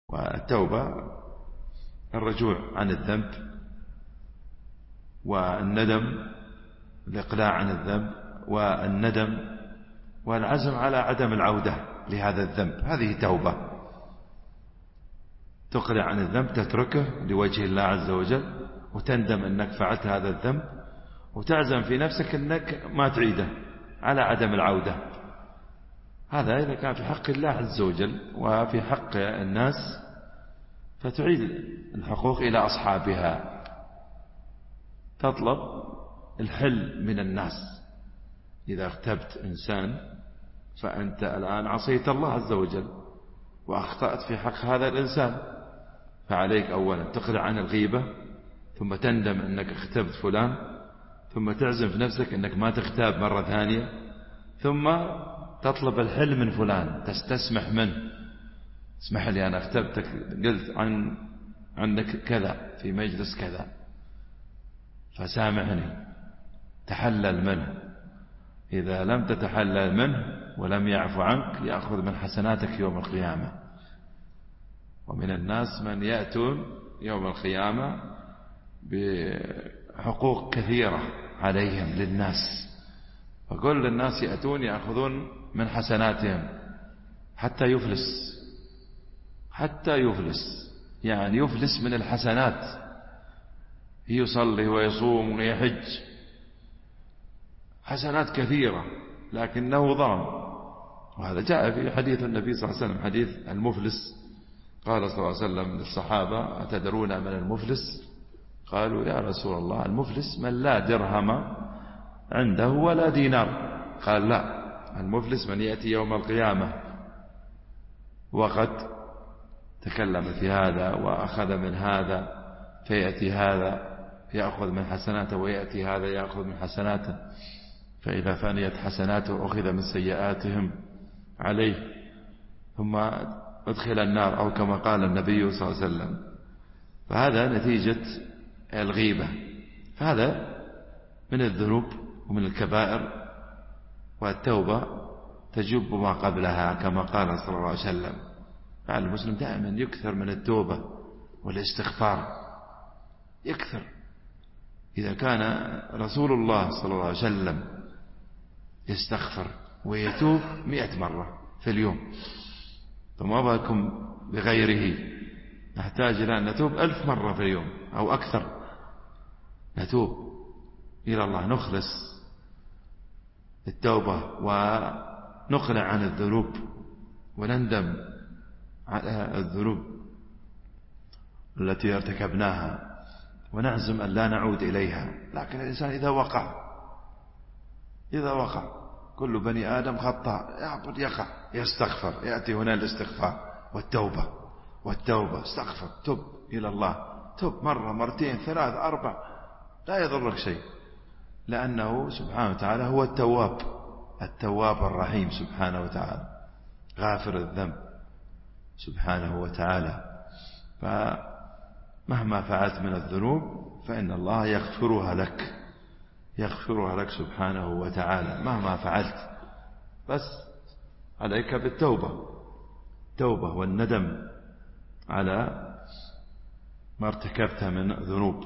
والتوبة الرجوع عن الذنب والندم، الإقلاع عن الذنب والندم والعزم على عدم العودة لهذا الذنب. هذه توبة. تقلع عن الذنب، تتركه لوجه الله عز وجل، وتندم أنك فعلت هذا الذنب، وتعزم في نفسك أنك ما تعيده على عدم العودة. هذا إذا كان في حق الله عز وجل. وفي حق الناس فتعيد الحقوق إلى أصحابها، تطلب الحل من الناس. إذا اغتبت إنسان فأنت الآن عصيت الله عز وجل وأخطأت في حق هذا الإنسان، فعليك أولا تقلع عن الغيبة، ثم تندم أنك اغتبت فلان، ثم تعزم في نفسك أنك ما تغتاب مرة ثانية، ثم تطلب الحل من فلان، تستسمح منه: اسمح لي أنا اغتبتك، قلت عنك كذا في مجلس كذا، فسامحني، تحلل منه. إذا لم تتحلل منه ولم يعفو عنك يأخذ من حسناتك يوم القيامة. ومن الناس من يأتون يوم القيامة بحقوق كثيرة عليهم للناس، فكل الناس يأتون يأخذون من حسناتهم حتى يفلس، يعني يفلس من الحسنات. يصلي ويصوم ويحج، حسنات كثيرة، لكنه ظلم. وهذا جاء في حديث النبي صلى الله عليه وسلم، حديث المفلس. قال صلى الله عليه وسلم للصحابة: أتدرون من المفلس؟ قالوا: يا رسول الله، المفلس من لا درهم عنده ولا دينار. قال: لا، المفلس من يأتي يوم القيامة وقد تكلم في هذا وأخذ من هذا، فيأتي هذا يأخذ من حسناته، ويأتي هذا يأخذ من حسناته، فإذا فنيت حسناته أخذ من سيئاتهم عليه، ثم أدخل النار، أو كما قال النبي صلى الله عليه وسلم. فهذا نتيجة الغيبة. هذا من الذنوب ومن الكبائر، والتوبة تجب ما قبلها كما قال صلى الله عليه وسلم. فالمسلم دائما يكثر من التوبة والاستغفار، يكثر. إذا كان رسول الله صلى الله عليه وسلم يستغفر ويتوب 100 مرة في اليوم، فما بالكم بغيره؟ نحتاج إلى أن نتوب 1000 مرة في اليوم أو أكثر. نتوب إلى الله، نخلص التوبة ونقلع عن الذنوب ونندم على الذنوب التي ارتكبناها، ونعزم أن لا نعود إليها. لكن الإنسان إذا وقع، كل بني آدم خطاء، يقع، يستغفر، يأتي هنا الاستغفار والتوبة. استغفر، تب إلى الله، تب مرة، مرتين، 3، 4، لا يضرك شيء، لأنه سبحانه وتعالى هو التواب الرحيم سبحانه وتعالى، غافر الذنب سبحانه وتعالى. فمهما فعلت من الذنوب فإن الله يغفرها لك سبحانه وتعالى مهما فعلت. بس عليك بالتوبة والندم على ما ارتكبت من ذنوب.